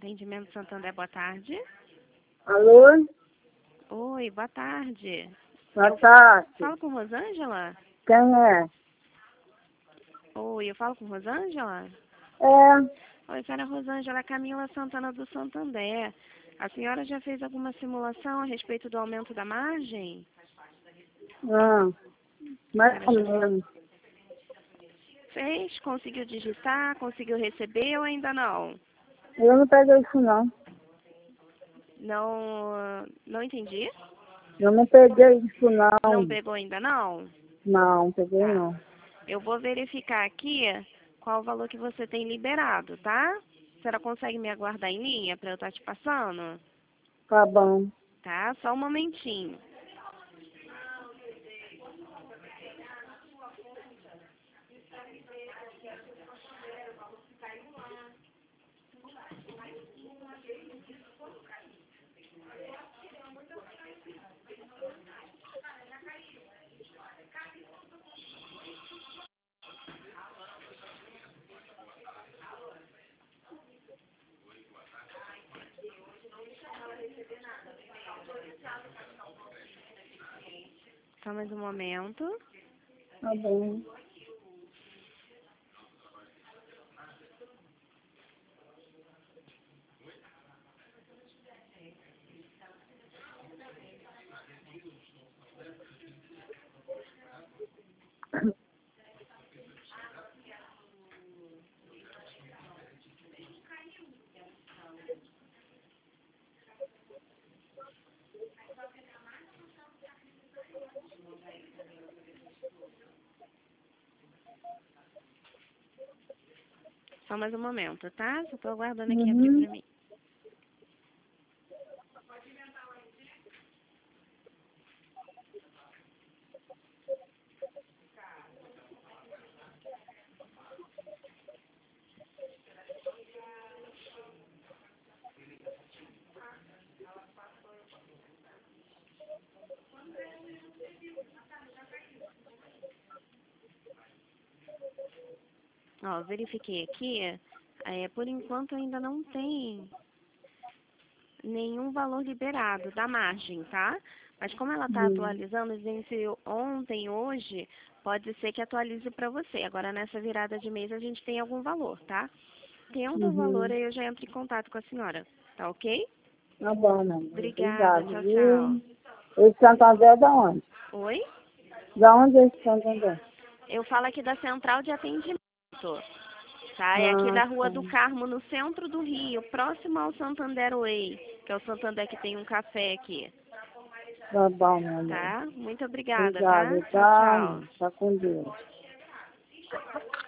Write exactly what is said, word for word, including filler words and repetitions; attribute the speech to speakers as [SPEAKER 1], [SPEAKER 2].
[SPEAKER 1] Atendimento Santander, boa tarde.
[SPEAKER 2] Alô?
[SPEAKER 1] Oi, boa tarde.
[SPEAKER 2] Boa
[SPEAKER 1] Eu
[SPEAKER 2] tarde.
[SPEAKER 1] falo com Rosângela?
[SPEAKER 2] Quem é?
[SPEAKER 1] Oi, eu falo com Rosângela?
[SPEAKER 2] É.
[SPEAKER 1] Oi, senhora Rosângela, é Camila Santana do Santander. A senhora já fez alguma simulação a respeito do aumento da margem?
[SPEAKER 2] Ah, mais
[SPEAKER 1] A
[SPEAKER 2] ou
[SPEAKER 1] senhora já
[SPEAKER 2] menos.
[SPEAKER 1] fez? Conseguiu digitar? Conseguiu receber ou ainda não?
[SPEAKER 2] Eu não peguei isso não.
[SPEAKER 1] Não, não entendi.
[SPEAKER 2] Eu não peguei isso não.
[SPEAKER 1] Não pegou ainda não?
[SPEAKER 2] Não, peguei
[SPEAKER 1] Tá.
[SPEAKER 2] não.
[SPEAKER 1] Eu vou verificar aqui qual o valor que você tem liberado, tá? A senhora consegue me aguardar em linha para eu estar te passando?
[SPEAKER 2] Tá bom.
[SPEAKER 1] Tá? Só um momentinho. Só mais um momento.
[SPEAKER 2] Tá bom.
[SPEAKER 1] Só mais um momento, tá? Só tô aguardando aqui abrir
[SPEAKER 2] Uhum.
[SPEAKER 1] para mim. Ó, verifiquei aqui. É, por enquanto ainda não tem nenhum valor liberado da margem, tá? Mas como ela está
[SPEAKER 2] Uhum.
[SPEAKER 1] atualizando, venceu ontem, hoje, pode ser que atualize para você. Agora, nessa virada de mês, a gente tem algum valor, tá? Tendo o valor,
[SPEAKER 2] Uhum.
[SPEAKER 1] aí eu já entro em contato com a senhora, tá ok?
[SPEAKER 2] Tá bom, né?
[SPEAKER 1] Obrigada,
[SPEAKER 2] Obrigado,
[SPEAKER 1] tchau, tchau.
[SPEAKER 2] viu? Esse Santander é da onde?
[SPEAKER 1] Oi?
[SPEAKER 2] Da onde é esse Santander?
[SPEAKER 1] Eu falo aqui da central de atendimento, tá? É aqui
[SPEAKER 2] Ah,
[SPEAKER 1] da Rua
[SPEAKER 2] tá.
[SPEAKER 1] do Carmo, no centro do Rio, próximo ao Santander Way, que é o Santander que tem um café aqui,
[SPEAKER 2] Tá bom, meu amor.
[SPEAKER 1] tá? Muito obrigada, tá?
[SPEAKER 2] Obrigado,
[SPEAKER 1] Tchau,
[SPEAKER 2] tá?
[SPEAKER 1] tchau.
[SPEAKER 2] Tá com Deus.